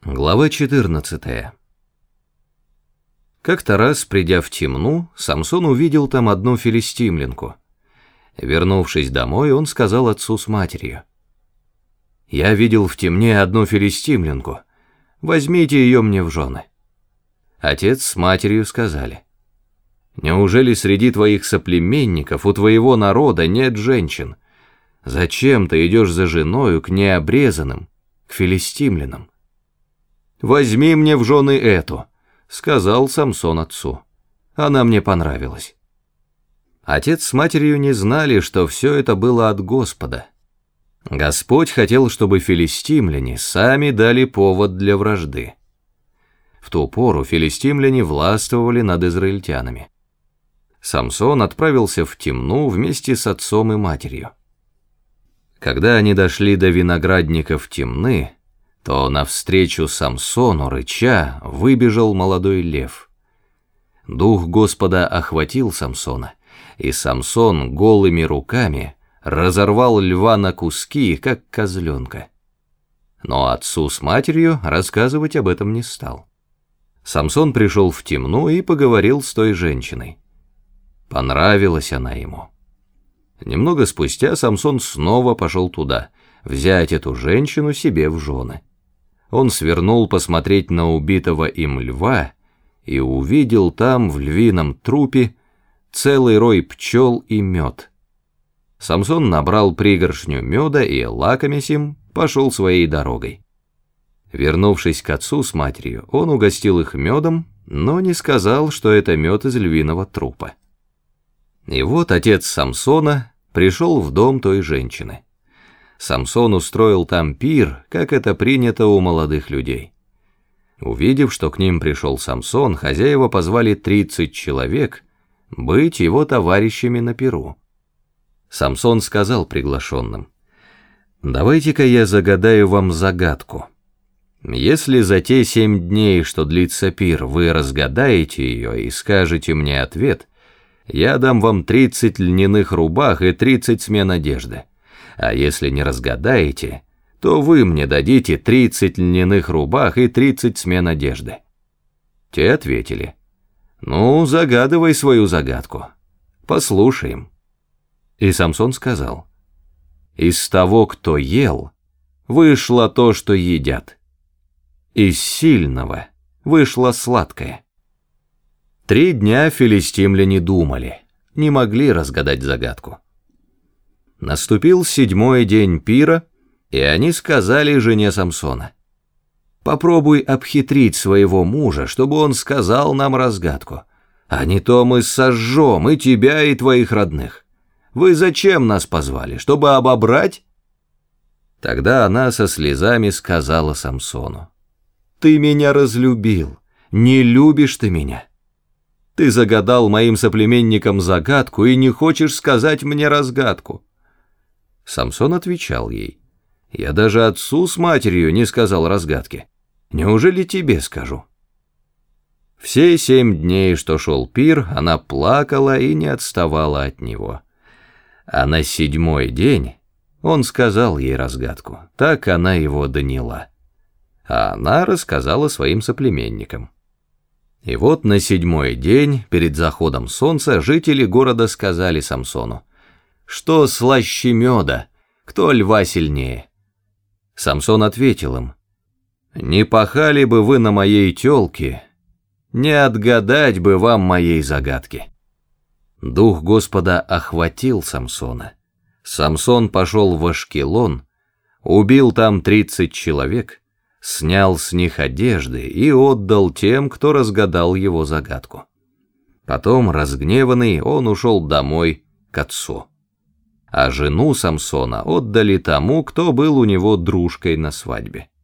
Глава 14. Как-то раз, придя в Тимну, Самсон увидел там одну филистимлянку. Вернувшись домой, он сказал отцу с матерью: «Я видел в Тимне одну филистимлянку, возьмите ее мне в жены». Отец с матерью сказали: «Неужели среди твоих соплеменников, у твоего народа нет женщин? Зачем ты идешь за женою к необрезанным, к филистимлянам?» «Возьми мне в жены эту», — сказал Самсон отцу. «Она мне понравилась». Отец с матерью не знали, что все это было от Господа. Господь хотел, чтобы филистимляне сами дали повод для вражды. В ту пору филистимляне властвовали над израильтянами. Самсон отправился в Тимну вместе с отцом и матерью. Когда они дошли до виноградников Тимны, то навстречу Самсону, рыча, выбежал молодой лев. Дух Господа охватил Самсона, и Самсон голыми руками разорвал льва на куски, как козленка. Но отцу с матерью рассказывать об этом не стал. Самсон пришел в Тимну и поговорил с той женщиной. Понравилась она ему. Немного спустя Самсон снова пошел туда, взять эту женщину себе в жены. Он свернул посмотреть на убитого им льва и увидел там в львином трупе целый рой пчел и мед. Самсон набрал пригоршню меда и, лакомясь им, пошел своей дорогой. Вернувшись к отцу с матерью, он угостил их медом, но не сказал, что это мед из львиного трупа. И вот отец Самсона пришел в дом той женщины. Самсон устроил там пир, как это принято у молодых людей. Увидев, что к ним пришел Самсон, хозяева позвали 30 человек быть его товарищами на пиру. Самсон сказал приглашенным: «Давайте-ка я загадаю вам загадку. Если за те 7 дней, что длится пир, вы разгадаете ее и скажете мне ответ, я дам вам 30 льняных рубах и 30 смен одежды. А если не разгадаете, то вы мне дадите 30 льняных рубах и 30 смен одежды». Те ответили: «Ну, загадывай свою загадку. Послушаем». И Самсон сказал: «Из того, кто ел, вышло то, что едят. Из сильного вышло сладкое». 3 дня филистимляне думали, не могли разгадать загадку. Наступил 7-й день пира, и они сказали жене Самсона: «Попробуй обхитрить своего мужа, чтобы он сказал нам разгадку, а не то мы сожжем и тебя, и твоих родных. Вы зачем нас позвали, чтобы обобрать?» Тогда она со слезами сказала Самсону: «Ты меня разлюбил, не любишь ты меня. Ты загадал моим соплеменникам загадку и не хочешь сказать мне разгадку». Самсон отвечал ей: «Я даже отцу с матерью не сказал разгадки. Неужели тебе скажу?» Все 7 дней, что шел пир, она плакала и не отставала от него. А на 7-й день он сказал ей разгадку, так она его доняла. А она рассказала своим соплеменникам. И вот на 7-й день, перед заходом солнца, жители города сказали Самсону: «Что слаще меда? Кто льва сильнее?» Самсон ответил им: «Не пахали бы вы на моей тёлке, не отгадать бы вам моей загадки». Дух Господа охватил Самсона. Самсон пошел в Ашкелон, убил там 30 человек, снял с них одежды и отдал тем, кто разгадал его загадку. Потом, разгневанный, он ушел домой к отцу. А жену Самсона отдали тому, кто был у него дружкой на свадьбе.